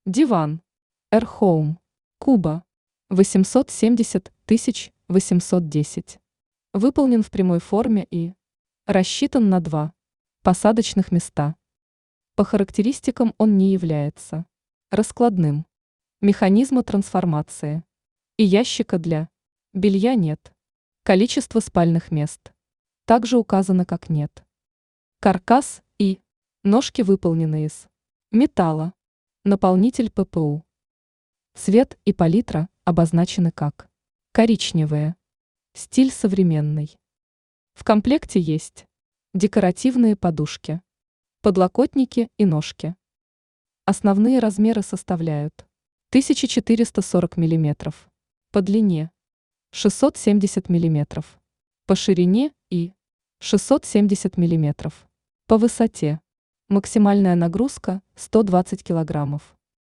Диван. Эрхоум. Куба. 870 810. Выполнен в прямой форме и рассчитан на 2 посадочных места. По характеристикам он не является раскладным. Механизма трансформации. И ящика для белья нет. Количество спальных мест также указано как нет. Каркас и ножки выполнены из металла. Наполнитель ППУ. Цвет и палитра обозначены как коричневые. Стиль современный. В комплекте есть декоративные подушки, подлокотники и ножки. Основные размеры составляют 1440 мм по длине, 670 мм по ширине и 670 мм по высоте. Максимальная нагрузка 120 кг.